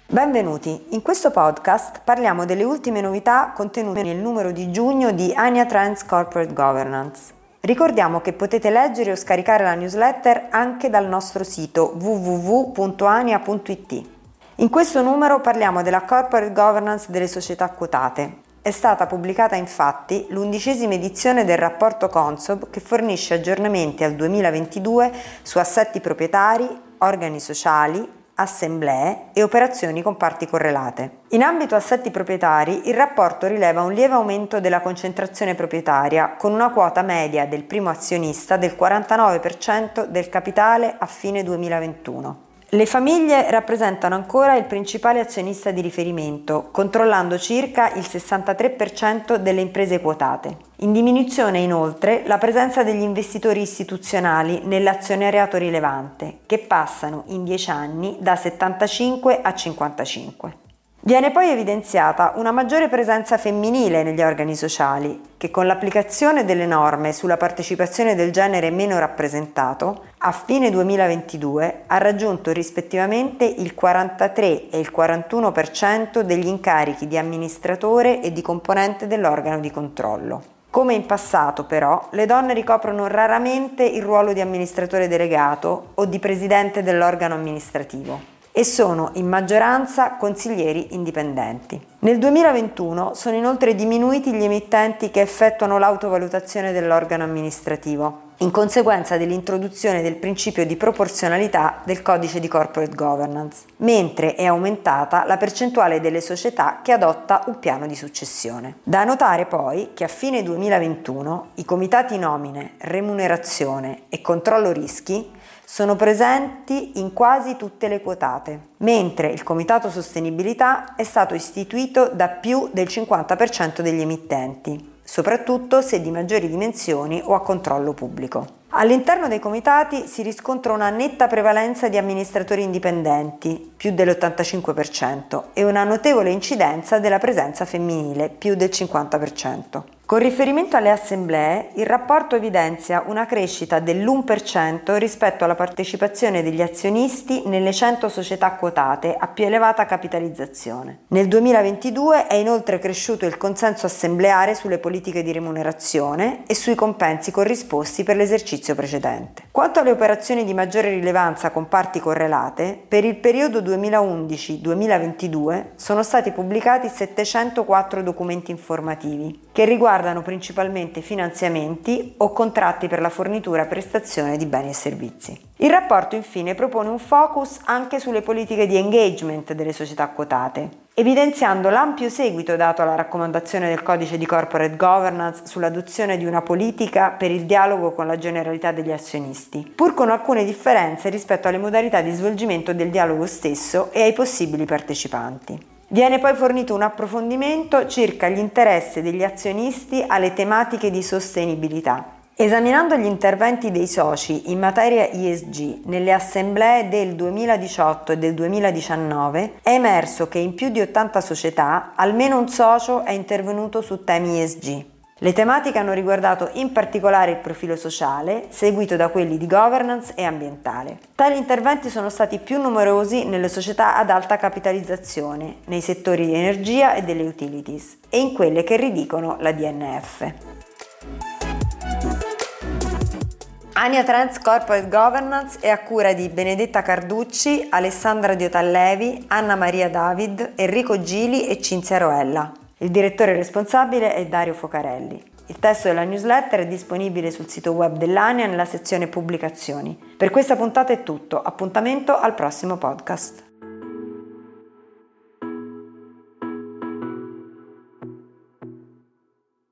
Benvenuti, in questo podcast parliamo delle ultime novità contenute nel numero di giugno di Ania Trends Corporate Governance. Ricordiamo che potete leggere o scaricare la newsletter anche dal nostro sito www.ania.it. In questo numero parliamo della corporate governance delle società quotate. È stata pubblicata infatti l'11ª edizione del rapporto Consob che fornisce aggiornamenti al 2022 su assetti proprietari, organi sociali, assemblee e operazioni con parti correlate. In ambito assetti proprietari, il rapporto rileva un lieve aumento della concentrazione proprietaria con una quota media del primo azionista del 49% del capitale a fine 2021. Le famiglie rappresentano ancora il principale azionista di riferimento, controllando circa il 63% delle imprese quotate. In diminuzione inoltre la presenza degli investitori istituzionali nell'azionariato rilevante, che passano in 10 anni da 75 a 55. Viene poi evidenziata una maggiore presenza femminile negli organi sociali, che con l'applicazione delle norme sulla partecipazione del genere meno rappresentato, a fine 2022 ha raggiunto rispettivamente il 43 e il 41% degli incarichi di amministratore e di componente dell'organo di controllo. Come in passato, però, le donne ricoprono raramente il ruolo di amministratore delegato o di presidente dell'organo amministrativo e sono in maggioranza consiglieri indipendenti. Nel 2021 sono inoltre diminuiti gli emittenti che effettuano l'autovalutazione dell'organo amministrativo, in conseguenza dell'introduzione del principio di proporzionalità del codice di corporate governance, mentre è aumentata la percentuale delle società che adotta un piano di successione. Da notare poi che a fine 2021 i comitati nomine, remunerazione e controllo rischi sono presenti in quasi tutte le quotate, mentre il Comitato Sostenibilità è stato istituito da più del 50% degli emittenti, soprattutto se di maggiori dimensioni o a controllo pubblico. All'interno dei comitati si riscontra una netta prevalenza di amministratori indipendenti, più dell'85%, e una notevole incidenza della presenza femminile, più del 50%. Con riferimento alle assemblee, il rapporto evidenzia una crescita dell'1% rispetto alla partecipazione degli azionisti nelle 100 società quotate a più elevata capitalizzazione. Nel 2022 è inoltre cresciuto il consenso assembleare sulle politiche di remunerazione e sui compensi corrisposti per l'esercizio precedente. Quanto alle operazioni di maggiore rilevanza con parti correlate, per il periodo 2011-2022 sono stati pubblicati 704 documenti informativi che riguardano principalmente finanziamenti o contratti per la fornitura e prestazione di beni e servizi. Il rapporto infine propone un focus anche sulle politiche di engagement delle società quotate, evidenziando l'ampio seguito dato alla raccomandazione del codice di corporate governance sull'adozione di una politica per il dialogo con la generalità degli azionisti, pur con alcune differenze rispetto alle modalità di svolgimento del dialogo stesso e ai possibili partecipanti. Viene poi fornito un approfondimento circa gli interessi degli azionisti alle tematiche di sostenibilità. Esaminando gli interventi dei soci in materia ESG nelle assemblee del 2018 e del 2019, è emerso che in più di 80 società almeno un socio è intervenuto su temi ESG. Le tematiche hanno riguardato in particolare il profilo sociale, seguito da quelli di governance e ambientale. Tali interventi sono stati più numerosi nelle società ad alta capitalizzazione, nei settori di energia e delle utilities, e in quelle che ridicono la DNF. Ania Trends Corporate Governance è a cura di Benedetta Carducci, Alessandra Diotallevi, Anna Maria David, Enrico Gili e Cinzia Roella. Il direttore responsabile è Dario Focarelli. Il testo della newsletter è disponibile sul sito web dell'Ania nella sezione Pubblicazioni. Per questa puntata è tutto, appuntamento al prossimo podcast.